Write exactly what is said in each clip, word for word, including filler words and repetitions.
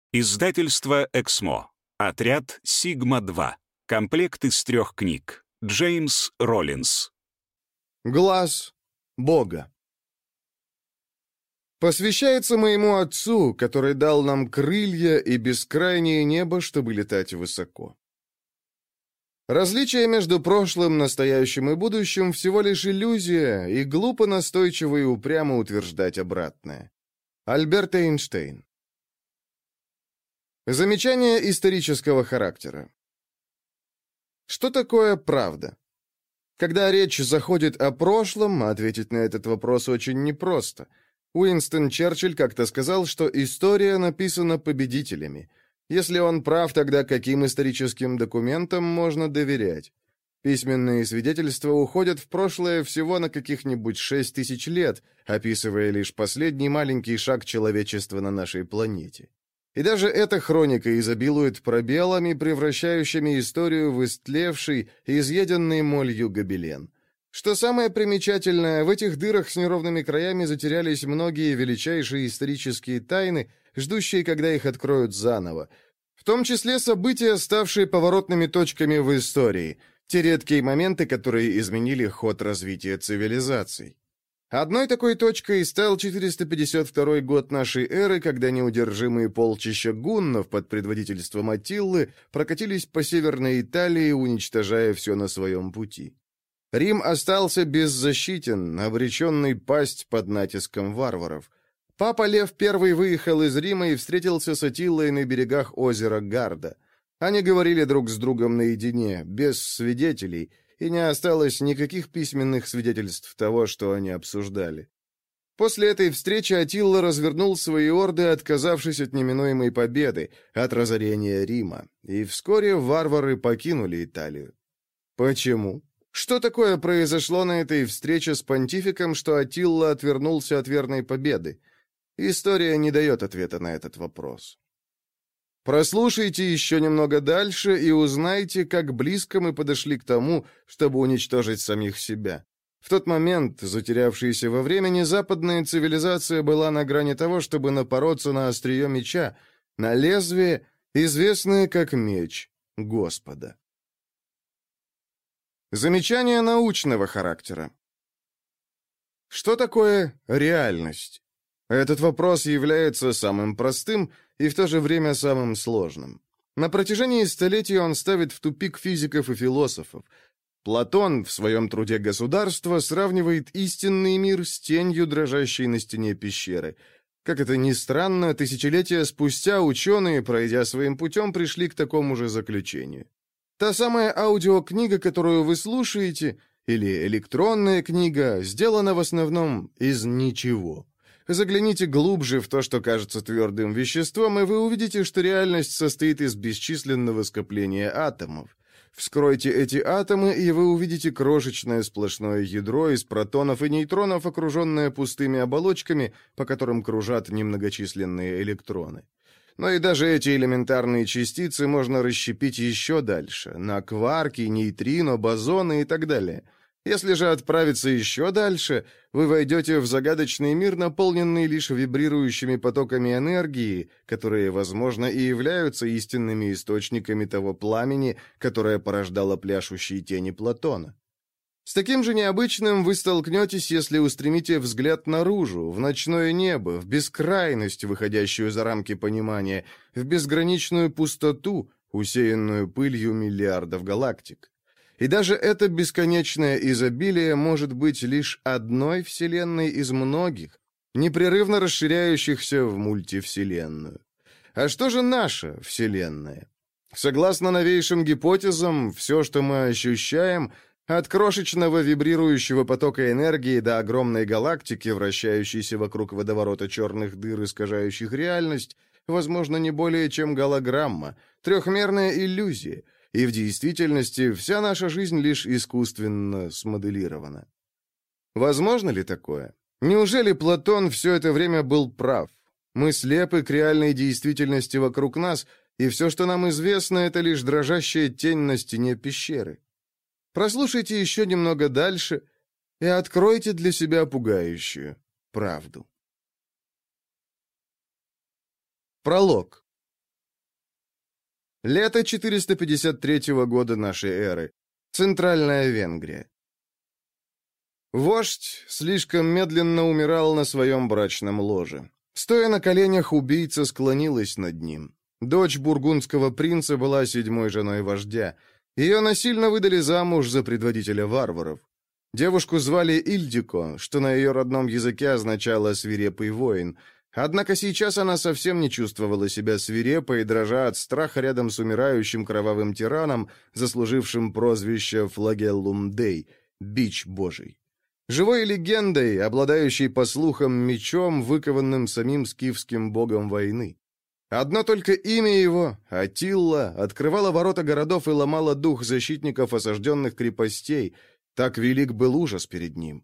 Издательство «Эксмо». Отряд «Сигма-два». Комплект из трех книг. Джеймс Роллинс. Глаз Бога. Посвящается моему Отцу, который дал нам крылья и бескрайнее небо, чтобы летать высоко. Различие между прошлым, настоящим и будущим всего лишь иллюзия, и глупо настойчиво и упрямо утверждать обратное. Альберт Эйнштейн. Замечание исторического характера. Что такое правда? Когда речь заходит о прошлом, ответить на этот вопрос очень непросто. Уинстон Черчилль как-то сказал, что история написана победителями. Если он прав, тогда каким историческим документам можно доверять? Письменные свидетельства уходят в прошлое всего на каких-нибудь шесть тысяч лет, описывая лишь последний маленький шаг человечества на нашей планете. И даже эта хроника изобилует пробелами, превращающими историю в истлевший, изъеденный молью гобелен. Что самое примечательное, в этих дырах с неровными краями затерялись многие величайшие исторические тайны, ждущие, когда их откроют заново. В том числе события, ставшие поворотными точками в истории, те редкие моменты, которые изменили ход развития цивилизаций. Одной такой точкой стал четыреста пятьдесят второй год нашей эры, когда неудержимые полчища гуннов под предводительством Аттилы прокатились по Северной Италии, уничтожая все на своем пути. Рим остался беззащитен, обреченный пасть под натиском варваров. Папа Лев I выехал из Рима и встретился с Аттилой на берегах озера Гарда. Они говорили друг с другом наедине, без свидетелей, и не осталось никаких письменных свидетельств того, что они обсуждали. После этой встречи Аттила развернул свои орды, отказавшись от неминуемой победы, от разорения Рима, и вскоре варвары покинули Италию. Почему? Что такое произошло на этой встрече с понтификом, что Аттила отвернулся от верной победы? История не дает ответа на этот вопрос. Прослушайте еще немного дальше и узнайте, как близко мы подошли к тому, чтобы уничтожить самих себя. В тот момент, затерявшаяся во времени, западная цивилизация была на грани того, чтобы напороться на острие меча, на лезвие, известное как меч Господа. Замечание научного характера. Что такое реальность? Этот вопрос является самым простым и в то же время самым сложным. На протяжении столетий он ставит в тупик физиков и философов. Платон в своем труде «Государство» сравнивает истинный мир с тенью, дрожащей на стене пещеры. Как это ни странно, тысячелетия спустя ученые, пройдя своим путем, пришли к такому же заключению. Та самая аудиокнига, которую вы слушаете, или электронная книга, сделана в основном из ничего. Загляните глубже в то, что кажется твердым веществом, и вы увидите, что реальность состоит из бесчисленного скопления атомов. Вскройте эти атомы, и вы увидите крошечное сплошное ядро из протонов и нейтронов, окруженное пустыми оболочками, по которым кружат немногочисленные электроны. Но и даже эти элементарные частицы можно расщепить еще дальше, на кварки, нейтрино, бозоны и так далее. Если же отправиться еще дальше, вы войдете в загадочный мир, наполненный лишь вибрирующими потоками энергии, которые, возможно, и являются истинными источниками того пламени, которое порождало пляшущие тени Платона. С таким же необычным вы столкнетесь, если устремите взгляд наружу, в ночное небо, в бескрайность, выходящую за рамки понимания, в безграничную пустоту, усеянную пылью миллиардов галактик. И даже это бесконечное изобилие может быть лишь одной вселенной из многих, непрерывно расширяющихся в мультивселенную. А что же наша вселенная? Согласно новейшим гипотезам, все, что мы ощущаем, от крошечного вибрирующего потока энергии до огромной галактики, вращающейся вокруг водоворота черных дыр, искажающих реальность, возможно, не более чем голограмма, трехмерная иллюзия, и в действительности вся наша жизнь лишь искусственно смоделирована. Возможно ли такое? Неужели Платон все это время был прав? Мы слепы к реальной действительности вокруг нас, и все, что нам известно, это лишь дрожащая тень на стене пещеры. Прослушайте еще немного дальше и откройте для себя пугающую правду. Пролог. Лето четыреста пятьдесят третьего года нашей эры. Центральная Венгрия. Вождь слишком медленно умирал на своем брачном ложе. Стоя на коленях, убийца склонилась над ним. Дочь бургундского принца была седьмой женой вождя. Ее насильно выдали замуж за предводителя варваров. Девушку звали Ильдико, что на ее родном языке означало «свирепый воин». Однако сейчас она совсем не чувствовала себя свирепой, дрожа от страха рядом с умирающим кровавым тираном, заслужившим прозвище «Флагеллум Дей» — «Бич Божий». Живой легендой, обладающей, по слухам, мечом, выкованным самим скифским богом войны. Одно только имя его, Аттила, открывало ворота городов и ломало дух защитников осажденных крепостей. Так велик был ужас перед ним.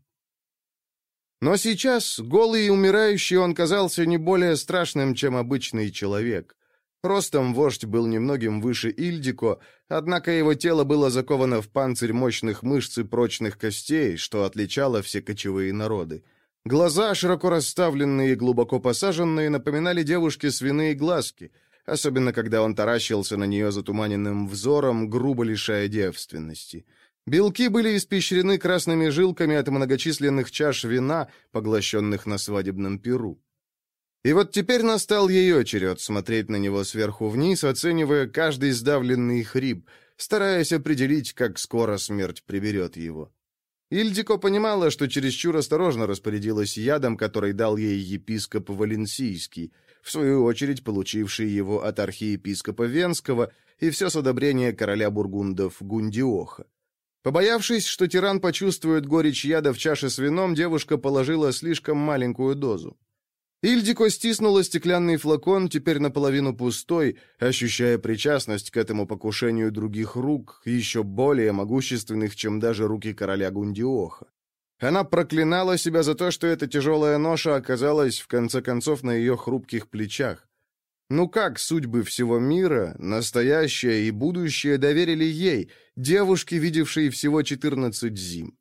Но сейчас, голый и умирающий, он казался не более страшным, чем обычный человек. Ростом вождь был немногим выше Ильдико, однако его тело было заковано в панцирь мощных мышц и прочных костей, что отличало все кочевые народы. Глаза, широко расставленные и глубоко посаженные, напоминали девушке свиные глазки, особенно когда он таращился на нее затуманенным взором, грубо лишая девственности. Белки были испещрены красными жилками от многочисленных чаш вина, поглощенных на свадебном пиру. И вот теперь настал ее черед смотреть на него сверху вниз, оценивая каждый сдавленный хрип, стараясь определить, как скоро смерть приберет его. Ильдико понимала, что чересчур осторожно распорядилась ядом, который дал ей епископ Валенсийский, в свою очередь получивший его от архиепископа Венского, и все с одобрения короля бургундов Гундиоха. Побоявшись, что тиран почувствует горечь яда в чаше с вином, девушка положила слишком маленькую дозу. Ильдико стиснула стеклянный флакон, теперь наполовину пустой, ощущая причастность к этому покушению других рук, еще более могущественных, чем даже руки короля Гундиоха. Она проклинала себя за то, что эта тяжелая ноша оказалась, в конце концов, на ее хрупких плечах. Ну как судьбы всего мира, настоящее и будущее, доверили ей, девушке, видевшей всего четырнадцать зим?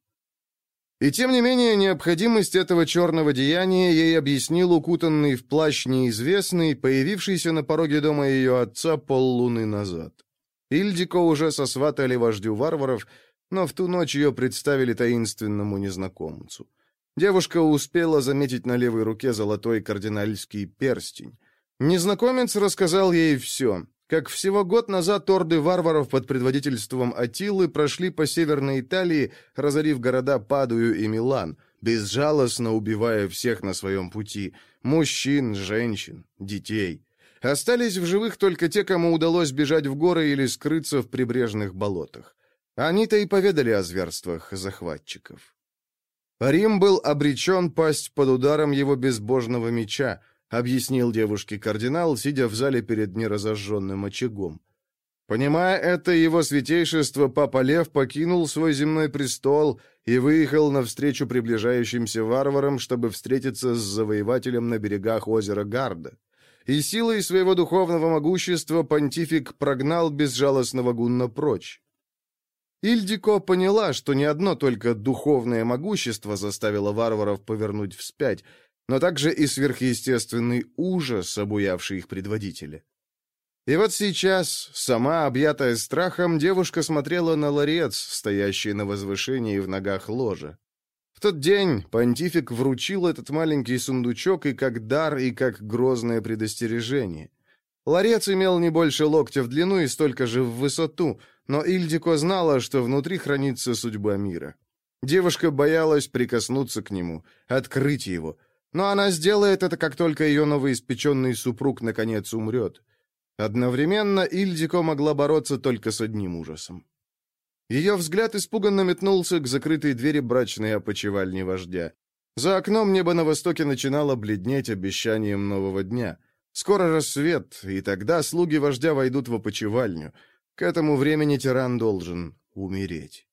И тем не менее, необходимость этого черного деяния ей объяснил укутанный в плащ неизвестный, появившийся на пороге дома ее отца поллуны назад. Ильдико уже сосватали вождю варваров, но в ту ночь ее представили таинственному незнакомцу. Девушка успела заметить на левой руке золотой кардинальский перстень. Незнакомец рассказал ей все. Как всего год назад орды варваров под предводительством Аттилы прошли по Северной Италии, разорив города Падую и Милан, безжалостно убивая всех на своем пути – мужчин, женщин, детей. Остались в живых только те, кому удалось бежать в горы или скрыться в прибрежных болотах. Они-то и поведали о зверствах захватчиков. Рим был обречен пасть под ударом его безбожного меча, объяснил девушке кардинал, сидя в зале перед неразожженным очагом. Понимая это, его святейшество Папа Лев покинул свой земной престол и выехал навстречу приближающимся варварам, чтобы встретиться с завоевателем на берегах озера Гарда. И силой своего духовного могущества понтифик прогнал безжалостного гунна прочь. Ильдико поняла, что не одно только духовное могущество заставило варваров повернуть вспять, но также и сверхъестественный ужас, обуявший их предводителя. И вот сейчас, сама объятая страхом, девушка смотрела на ларец, стоящий на возвышении в ногах ложа. В тот день понтифик вручил этот маленький сундучок и как дар, и как грозное предостережение. Ларец имел не больше локтя в длину и столько же в высоту, но Ильдико знала, что внутри хранится судьба мира. Девушка боялась прикоснуться к нему, открыть его, но она сделает это, как только ее новоиспеченный супруг наконец умрет. Одновременно Ильдико могла бороться только с одним ужасом. Ее взгляд испуганно метнулся к закрытой двери брачной опочивальни вождя. За окном небо на востоке начинало бледнеть обещанием нового дня. Скоро рассвет, и тогда слуги вождя войдут в опочивальню. К этому времени тиран должен умереть.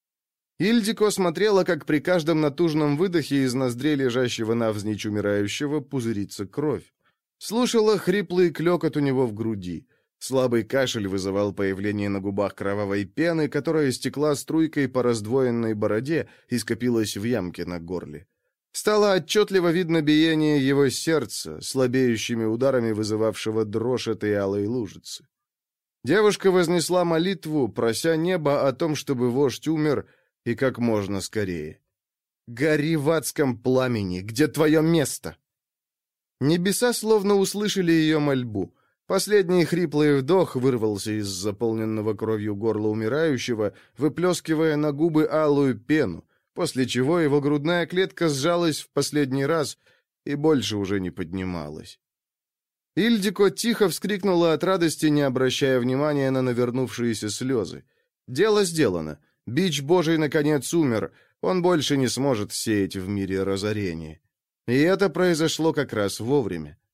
Ильдико смотрела, как при каждом натужном выдохе из ноздрей лежащего навзничь умирающего пузырится кровь. Слушала хриплый клёкот у него в груди. Слабый кашель вызывал появление на губах кровавой пены, которая стекла струйкой по раздвоенной бороде и скопилась в ямке на горле. Стало отчетливо видно биение его сердца, слабеющими ударами вызывавшего дрожь этой алой лужицы. Девушка вознесла молитву, прося неба о том, чтобы вождь умер, и как можно скорее. «Гори в адском пламени! Где твое место?» Небеса словно услышали ее мольбу. Последний хриплый вдох вырвался из заполненного кровью горла умирающего, выплескивая на губы алую пену, после чего его грудная клетка сжалась в последний раз и больше уже не поднималась. Ильдико тихо вскрикнула от радости, не обращая внимания на навернувшиеся слезы. Дело сделано. Бич Божий наконец умер. Он больше не сможет сеять в мире разорение. И это произошло как раз вовремя.